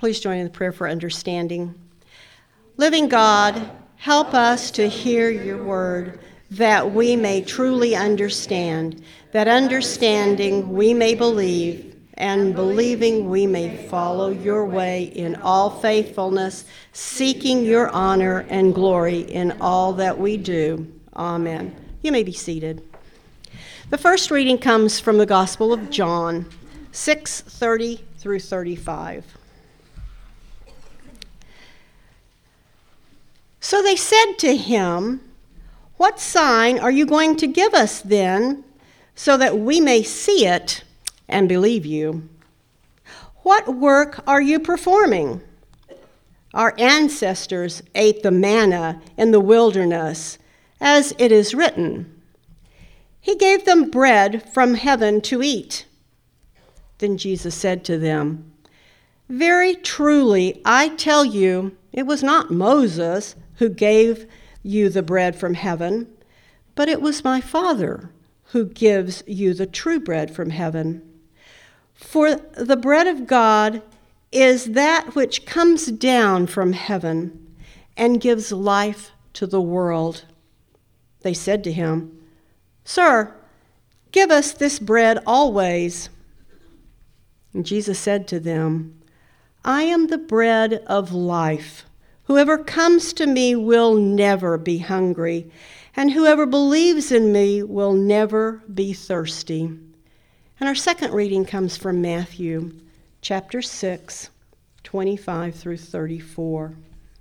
Please join in the prayer for understanding. Living God, help us to hear your word, that we may truly understand, that understanding we may believe, and believing we may follow your way in all faithfulness, seeking your honor and glory in all that we do. Amen. You may be seated. The first reading comes from the Gospel of John, 6:30 through 35. So they said to him, "What sign are you going to give us then, so that we may see it and believe you? What work are you performing? Our ancestors ate the manna in the wilderness, as it is written, 'He gave them bread from heaven to eat.'" Then Jesus said to them, "Very truly, I tell you, it was not Moses who gave you the bread from heaven, but it was my Father who gives you the true bread from heaven. For the bread of God is that which comes down from heaven and gives life to the world." They said to him, "Sir, give us this bread always." And Jesus said to them, "I am the bread of life. Whoever comes to me will never be hungry, and whoever believes in me will never be thirsty." And our second reading comes from Matthew, chapter 6, 25 through 34.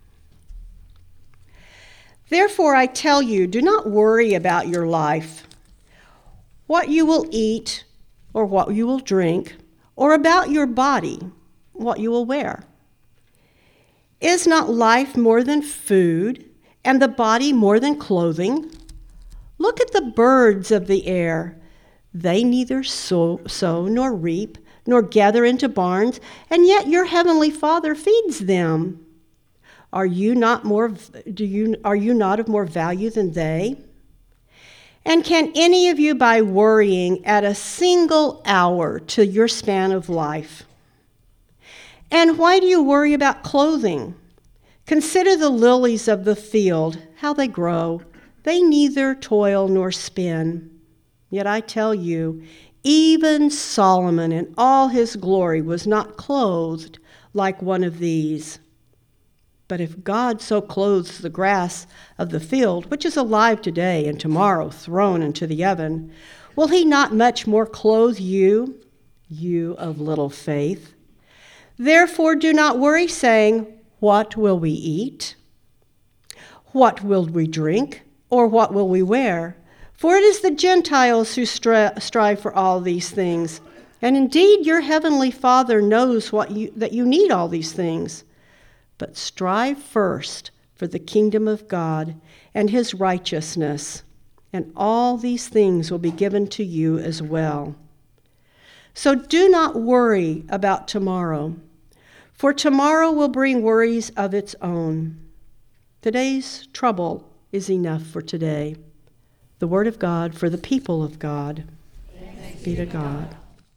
"Therefore I tell you, do not worry about your life, what you will eat or what you will drink, or about your body, what you will wear. Is not life more than food, and the body more than clothing? Look at the birds of the air. They neither sow nor reap, nor gather into barns, and yet your heavenly Father feeds them. Are you not of more value than they? And can any of you, by worrying, add a single hour to your span of life? And why do you worry about clothing? Consider the lilies of the field, how they grow. They neither toil nor spin. Yet I tell you, even Solomon in all his glory was not clothed like one of these. But if God so clothes the grass of the field, which is alive today and tomorrow thrown into the oven, will he not much more clothe you, you of little faith? Therefore do not worry, saying, 'What will we eat? What will we drink? Or what will we wear?' For it is the Gentiles who strive for all these things. And indeed your heavenly Father knows that you need all these things. But strive first for the kingdom of God and his righteousness, and all these things will be given to you as well. So do not worry about tomorrow, for tomorrow will bring worries of its own. Today's trouble is enough for today." The word of God for the people of God. Thanks be to God.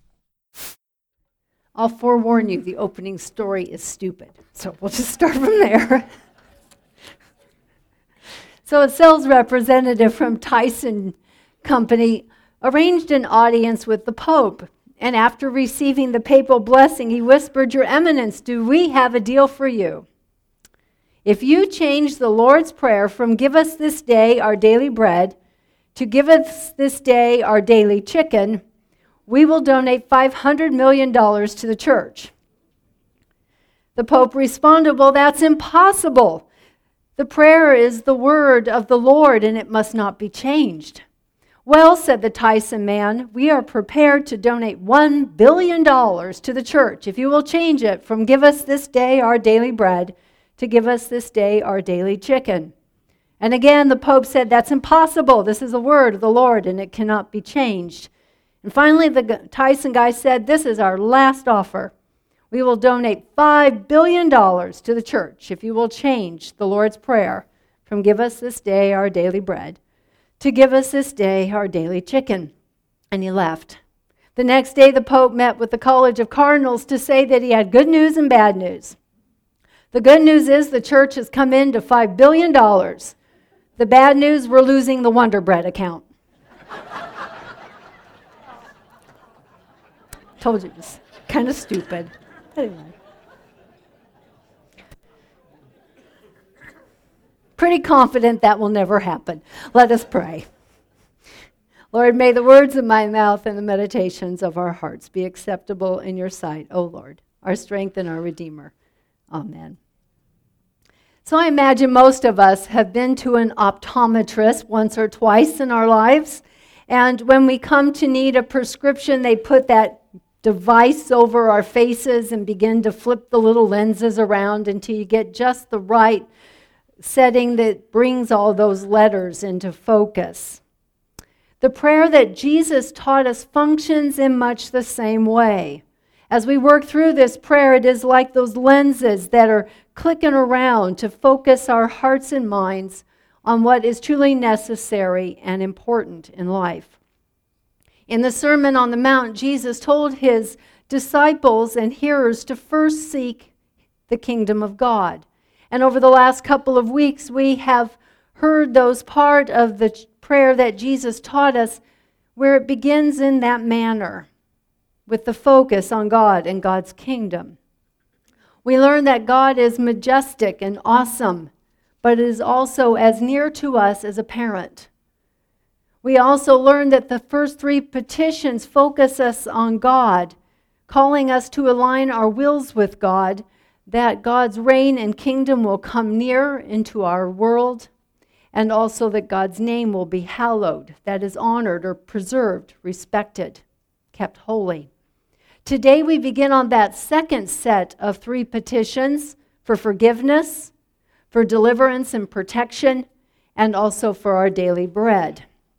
I'll forewarn you, the opening story is stupid. So we'll just start from there. So a sales representative from Tyson Company arranged an audience with the Pope. And after receiving the papal blessing, he whispered, "Your Eminence, do we have a deal for you? If you change the Lord's Prayer from 'Give us this day our daily bread' to 'Give us this day our daily chicken,' we will donate $500 million to the church." The Pope responded, "Well, that's impossible. The prayer is the word of the Lord, and it must not be changed." "Well," said the Tyson man, "we are prepared to donate $1 billion to the church if you will change it from 'Give us this day our daily bread' to 'Give us this day our daily chicken.'" And again, the Pope said, "That's impossible. This is the word of the Lord, and it cannot be changed." And finally, the Tyson guy said, "This is our last offer. We will donate $5 billion to the church if you will change the Lord's Prayer from 'Give us this day our daily bread' to 'Give us this day our daily chicken.'" And he left. The next day, the Pope met with the College of Cardinals to say that he had good news and bad news. The good news is the church has come into $5 billion. The bad news, we're losing the Wonder Bread account. Told you, it's kind of stupid. Anyway. Pretty confident that will never happen. Let us pray. Lord, may the words of my mouth and the meditations of our hearts be acceptable in your sight, O Lord, our strength and our Redeemer. Amen. So I imagine most of us have been to an optometrist once or twice in our lives. And when we come to need a prescription, they put that device over our faces and begin to flip the little lenses around until you get just the right setting that brings all those letters into focus. The prayer that Jesus taught us functions in much the same way. As we work through this prayer, it is like those lenses that are clicking around to focus our hearts and minds on what is truly necessary and important in life. In the Sermon on the Mount, Jesus told his disciples and hearers to first seek the kingdom of God. And over the last couple of weeks, we have heard those part of the prayer that Jesus taught us where it begins in that manner, with the focus on God and God's kingdom. We learn that God is majestic and awesome, but is also as near to us as a parent. We also learn that the first three petitions focus us on God, calling us to align our wills with God, that God's reign and kingdom will come near into our world, and also that God's name will be hallowed, that is honored or preserved, respected, kept holy. Today we begin on that second set of three petitions for forgiveness, for deliverance and protection, and also for our daily bread.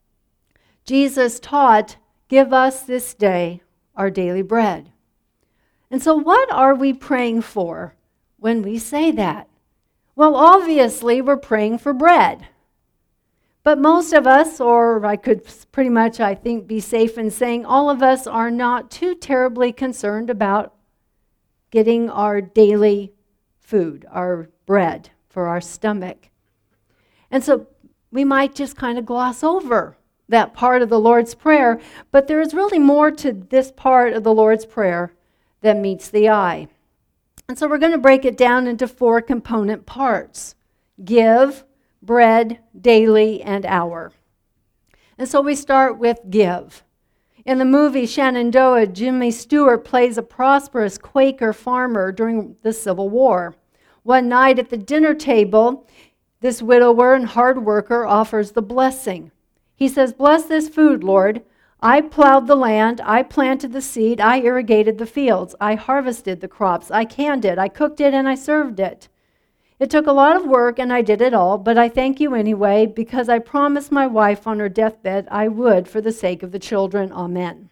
Jesus taught, "Give us this day our daily bread." And so what are we praying for when we say that? Well, obviously we're praying for bread. But most of us, or I could pretty much, I think, be safe in saying all of us are not too terribly concerned about getting our daily food, our bread for our stomach. And so we might just kind of gloss over that part of the Lord's Prayer, but there is really more to this part of the Lord's Prayer that meets the eye. And so we're going to break it down into 4 component parts: give, bread, daily, and hour. And so we start with give. In the movie Shenandoah, Jimmy Stewart plays a prosperous Quaker farmer during the Civil War. One night at the dinner table, this widower and hard worker offers the blessing. He says, "Bless this food, Lord. I plowed the land, I planted the seed, I irrigated the fields, I harvested the crops, I canned it, I cooked it, and I served it. It took a lot of work, and I did it all, but I thank you anyway, because I promised my wife on her deathbed I would for the sake of the children. Amen."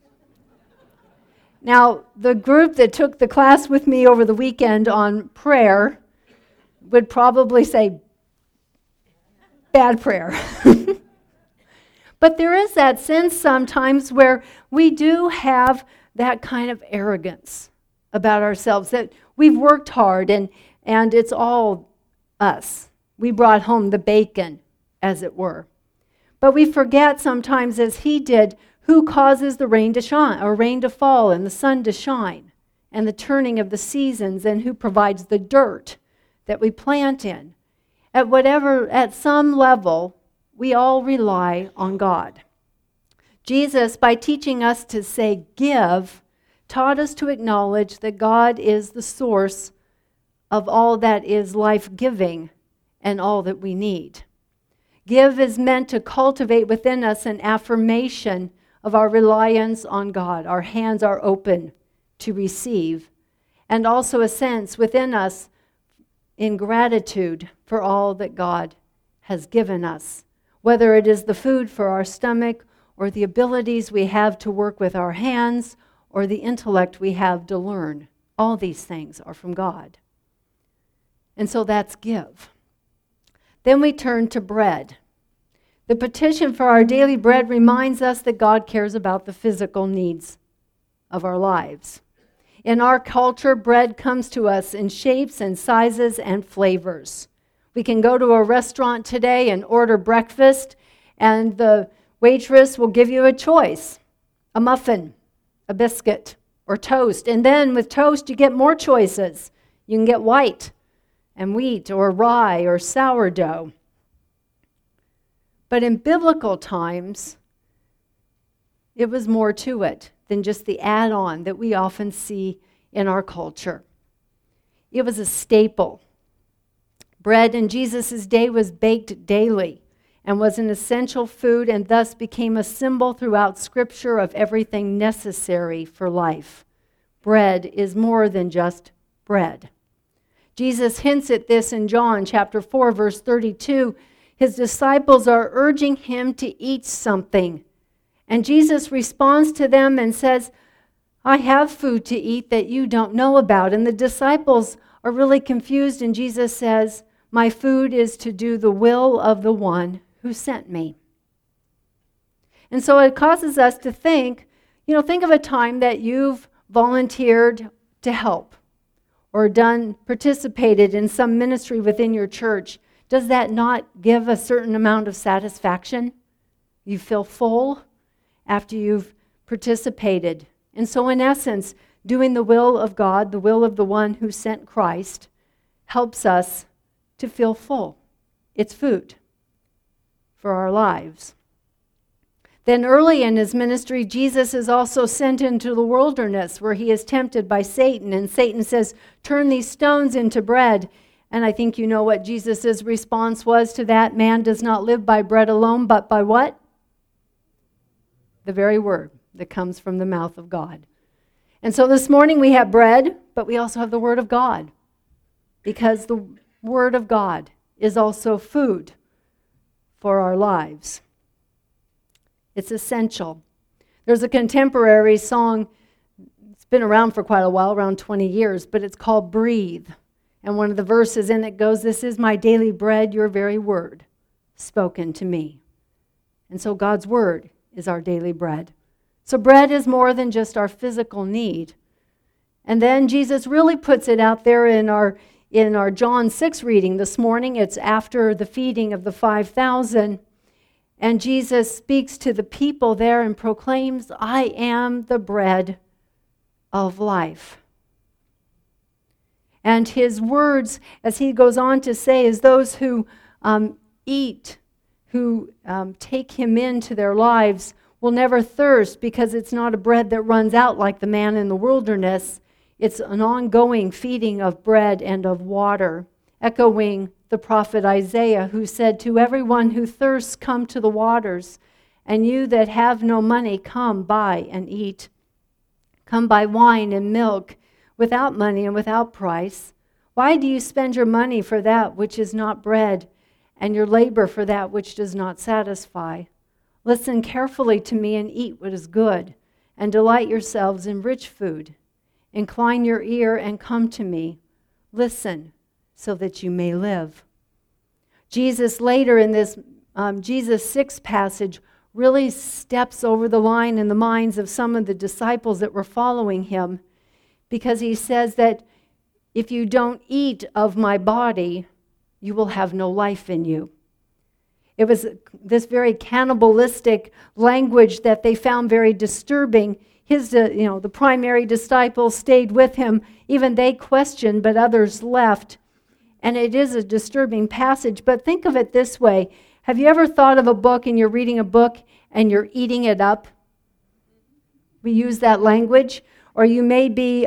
Now, the group that took the class with me over the weekend on prayer would probably say, bad prayer. But there is that sense sometimes where we do have that kind of arrogance about ourselves, that we've worked hard and it's all us. We brought home the bacon, as it were. But we forget sometimes, as he did, who causes the rain to shine, or rain to fall and the sun to shine, and the turning of the seasons, and who provides the dirt that we plant in. At some level, we all rely on God. Jesus, by teaching us to say give, taught us to acknowledge that God is the source of all that is life-giving and all that we need. Give is meant to cultivate within us an affirmation of our reliance on God. Our hands are open to receive, and also a sense within us in gratitude for all that God has given us, whether it is the food for our stomach or the abilities we have to work with our hands or the intellect we have to learn. All these things are from God. And so that's give. Then we turn to bread. The petition for our daily bread reminds us that God cares about the physical needs of our lives. In our culture, bread comes to us in shapes and sizes and flavors. We can go to a restaurant today and order breakfast, and the waitress will give you a choice: a muffin, a biscuit, or toast. And then with toast, you get more choices. You can get white and wheat or rye or sourdough. But in biblical times, it was more to it than just the add-on that we often see in our culture. It was a staple. Bread in Jesus' day was baked daily and was an essential food, and thus became a symbol throughout Scripture of everything necessary for life. Bread is more than just bread. Jesus hints at this in John chapter 4, verse 32. His disciples are urging him to eat something. And Jesus responds to them and says, I have food to eat that you don't know about. And the disciples are really confused, and Jesus says, my food is to do the will of the one who sent me. And so it causes us to think of a time that you've volunteered to help or participated in some ministry within your church. Does that not give a certain amount of satisfaction? You feel full after you've participated. And so in essence, doing the will of God, the will of the one who sent Christ, helps us to feel full. It's food for our lives. Then early in his ministry, Jesus is also sent into the wilderness where he is tempted by Satan. And Satan says, turn these stones into bread. And I think you know what Jesus' response was to that. Man does not live by bread alone, but by what? The very word that comes from the mouth of God. And so this morning we have bread, but we also have the Word of God, because the Word of God is also food for our lives. It's essential. There's a contemporary song, it's been around for quite a while, around 20 years, but it's called Breathe. And one of the verses in it goes, this is my daily bread, your very word, spoken to me. And so God's Word is our daily bread. So bread is more than just our physical need. And then Jesus really puts it out there in our John 6 reading this morning. It's after the feeding of the 5,000. And Jesus speaks to the people there and proclaims, I am the bread of life. And his words, as he goes on to say, is those who eat, who take him into their lives, will never thirst, because it's not a bread that runs out like the man in the wilderness. It's an ongoing feeding of bread and of water, echoing the prophet Isaiah, who said, to everyone who thirsts, come to the waters, and you that have no money, come buy and eat. Come buy wine and milk without money and without price. Why do you spend your money for that which is not bread, and your labor for that which does not satisfy? Listen carefully to me and eat what is good, and delight yourselves in rich food. Incline your ear and come to me. Listen, so that you may live. Jesus later in this Jesus 6 passage really steps over the line in the minds of some of the disciples that were following him, because he says that if you don't eat of my body, you will have no life in you. It was this very cannibalistic language that they found very disturbing. The primary disciples stayed with him. Even they questioned, but others left. And it is a disturbing passage. But think of it this way. Have you ever thought of a book and you're reading a book and you're eating it up? We use that language. Or you may be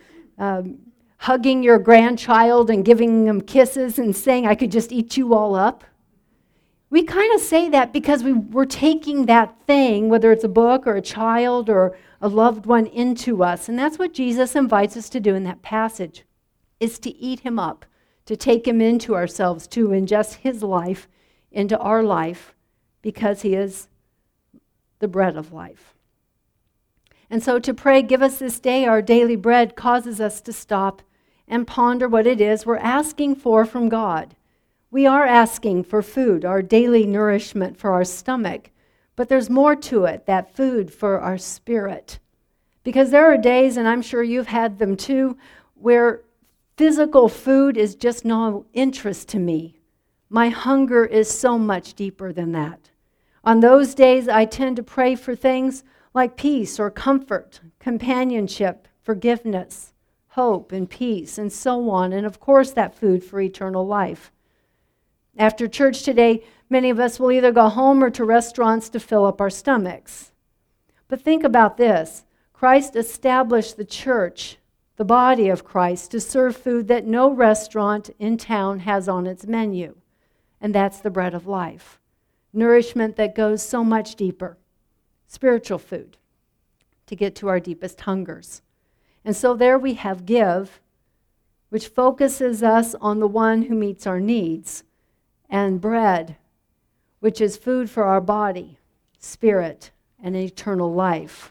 hugging your grandchild and giving them kisses and saying, I could just eat you all up. We kind of say that because we're taking that thing, whether it's a book or a child or a loved one, into us. And that's what Jesus invites us to do in that passage, is to eat him up, to take him into ourselves, to ingest his life into our life, because he is the bread of life. And so to pray, give us this day our daily bread, causes us to stop and ponder what it is we're asking for from God. We are asking for food, our daily nourishment for our stomach, but there's more to it, that food for our spirit. Because there are days, and I'm sure you've had them too, where physical food is just no interest to me. My hunger is so much deeper than that. On those days, I tend to pray for things like peace or comfort, companionship, forgiveness, hope and peace, and so on. And of course, that food for eternal life. After church today, many of us will either go home or to restaurants to fill up our stomachs. But think about this. Christ established the church, the body of Christ, to serve food that no restaurant in town has on its menu. And that's the bread of life. Nourishment that goes so much deeper. Spiritual food to get to our deepest hungers. And so there we have give, which focuses us on the one who meets our needs, and bread, which is food for our body, spirit, and eternal life.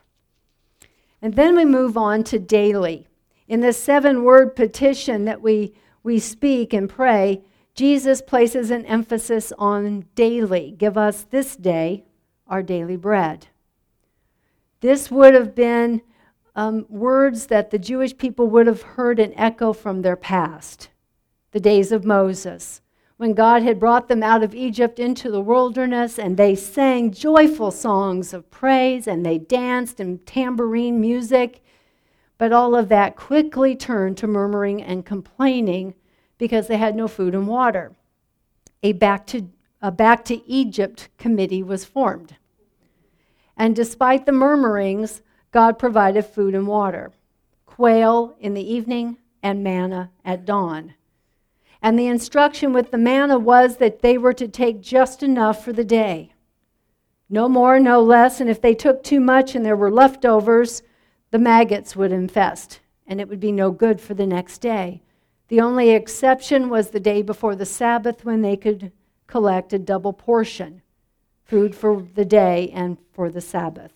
And then we move on to daily. In this 7-word petition that we speak and pray, Jesus places an emphasis on daily. Give us this day our daily bread. This would have been words that the Jewish people would have heard an echo from their past, the days of Moses, when God had brought them out of Egypt into the wilderness, and they sang joyful songs of praise, and they danced in tambourine music. But all of that quickly turned to murmuring and complaining because they had no food and water. A Back to Egypt committee was formed. And despite the murmurings, God provided food and water, quail in the evening and manna at dawn. And the instruction with the manna was that they were to take just enough for the day. No more, no less, and if they took too much and there were leftovers, the maggots would infest, and it would be no good for the next day. The only exception was the day before the Sabbath, when they could collect a double portion, food for the day and for the Sabbath.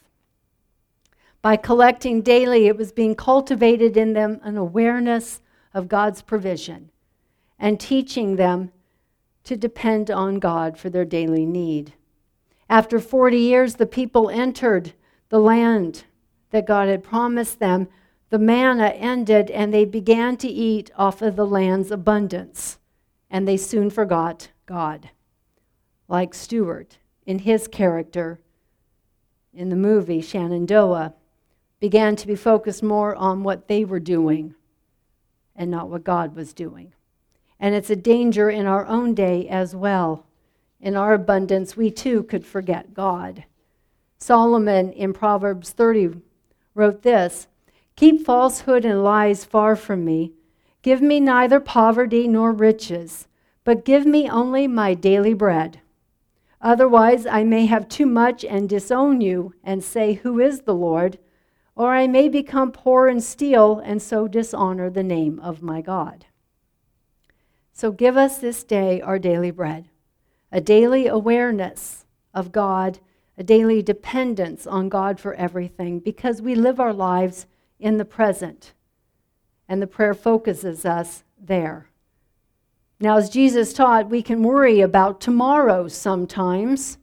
By collecting daily, it was being cultivated in them an awareness of God's provision and teaching them to depend on God for their daily need. After 40 years, the people entered the land that God had promised them. The manna ended, and they began to eat off of the land's abundance, and they soon forgot God. Like Stewart, in his character in the movie Shenandoah, began to be focused more on what they were doing and not what God was doing. And it's a danger in our own day as well. In our abundance, we too could forget God. Solomon in Proverbs 30 wrote this, "Keep falsehood and lies far from me. Give me neither poverty nor riches, but give me only my daily bread. Otherwise I may have too much and disown you and say, 'Who is the Lord?' Or I may become poor and steal and so dishonor the name of my God." So give us this day our daily bread, a daily awareness of God, a daily dependence on God for everything, because we live our lives in the present, and the prayer focuses us there. Now, as Jesus taught, we can worry about tomorrow sometimes,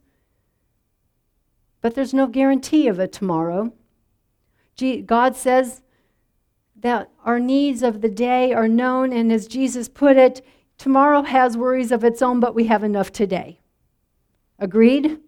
but there's no guarantee of a tomorrow. God says that our needs of the day are known, and as Jesus put it, tomorrow has worries of its own, but we have enough today. Agreed?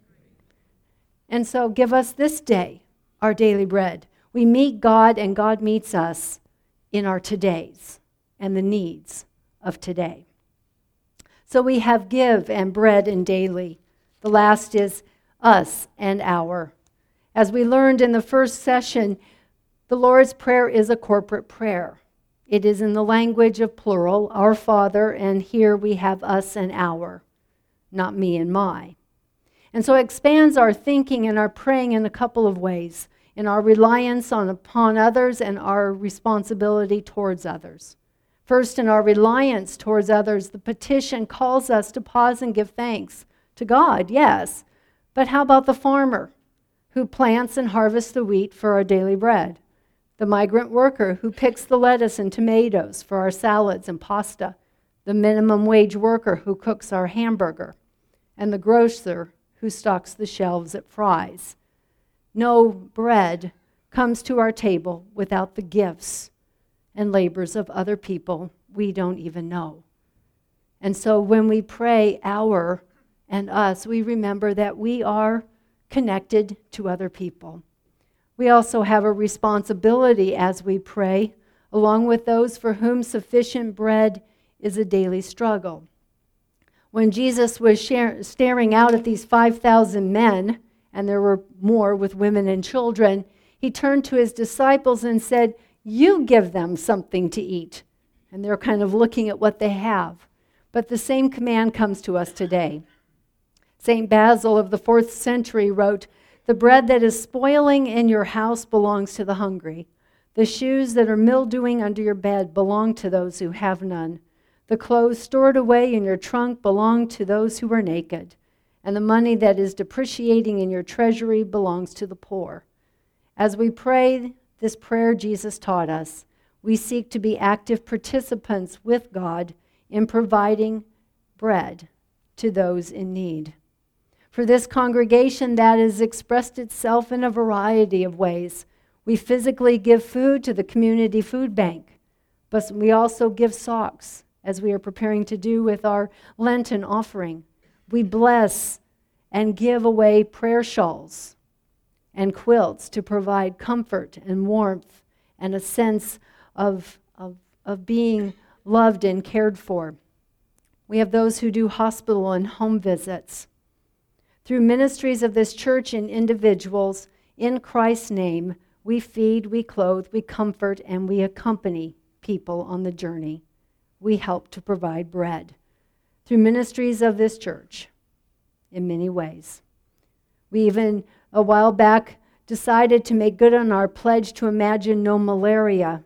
And so give us this day our daily bread. We meet God, and God meets us in our todays and the needs of today. So we have give and bread and daily. The last is us and our. As we learned in the first session, the Lord's Prayer is a corporate prayer. It is in the language of plural, our Father, and here we have us and our, not me and my. And so it expands our thinking and our praying in a couple of ways, in our reliance upon others and our responsibility towards others. First, in our reliance towards others, the petition calls us to pause and give thanks to God, yes, but how about the farmer who plants and harvests the wheat for our daily bread? The migrant worker who picks the lettuce and tomatoes for our salads and pasta, the minimum wage worker who cooks our hamburger, and the grocer who stocks the shelves at Fry's. No bread comes to our table without the gifts and labors of other people we don't even know. And so when we pray our and us, we remember that we are connected to other people. We also have a responsibility as we pray, along with those for whom sufficient bread is a daily struggle. When Jesus was staring out at these 5,000 men, and there were more with women and children, he turned to his disciples and said, "You give them something to eat." And they're kind of looking at what they have. But the same command comes to us today. St. Basil of the 4th century wrote, "The bread that is spoiling in your house belongs to the hungry. The shoes that are mildewing under your bed belong to those who have none. The clothes stored away in your trunk belong to those who are naked. And the money that is depreciating in your treasury belongs to the poor." As we pray this prayer Jesus taught us, we seek to be active participants with God in providing bread to those in need. For this congregation, that has expressed itself in a variety of ways. We physically give food to the community food bank, but we also give socks, as we are preparing to do with our Lenten offering. We bless and give away prayer shawls and quilts to provide comfort and warmth and a sense of being loved and cared for. We have those who do hospital and home visits. Through ministries of this church and individuals, in Christ's name, we feed, we clothe, we comfort, and we accompany people on the journey. We help to provide bread. Through ministries of this church, in many ways. We even, a while back, decided to make good on our pledge to imagine no malaria.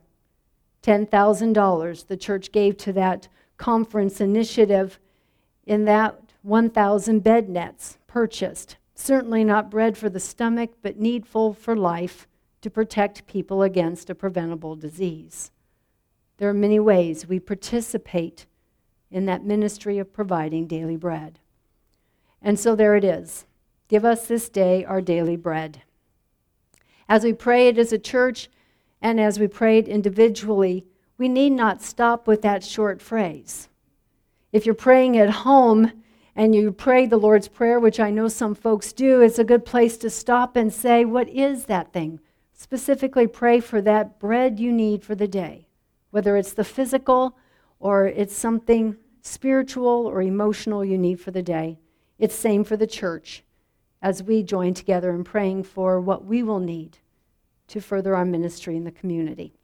$10,000 the church gave to that conference initiative. In that, 1,000 bed nets purchased. Certainly not bread for the stomach, but needful for life to protect people against a preventable disease. There are many ways we participate in that ministry of providing daily bread. And so there it is. Give us this day our daily bread. As we pray it as a church and as we pray it individually, we need not stop with that short phrase. If you're praying at home and you pray the Lord's Prayer, which I know some folks do, it's a good place to stop and say, what is that thing? Specifically pray for that bread you need for the day, whether it's the physical or it's something spiritual or emotional you need for the day. It's same for the church as we join together in praying for what we will need to further our ministry in the community.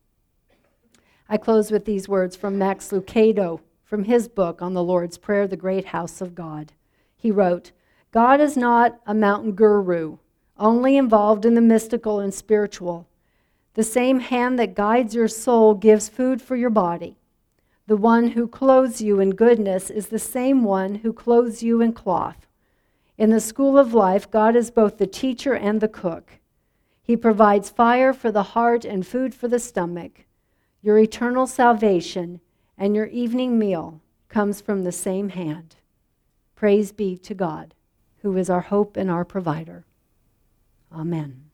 I close with these words from Max Lucado from his book on the Lord's Prayer, The Great House of God. He wrote, "God is not a mountain guru, only involved in the mystical and spiritual. The same hand that guides your soul gives food for your body. The one who clothes you in goodness is the same one who clothes you in cloth. In the school of life, God is both the teacher and the cook. He provides fire for the heart and food for the stomach. Your eternal salvation and your evening meal comes from the same hand. Praise be to God, who is our hope and our provider. Amen."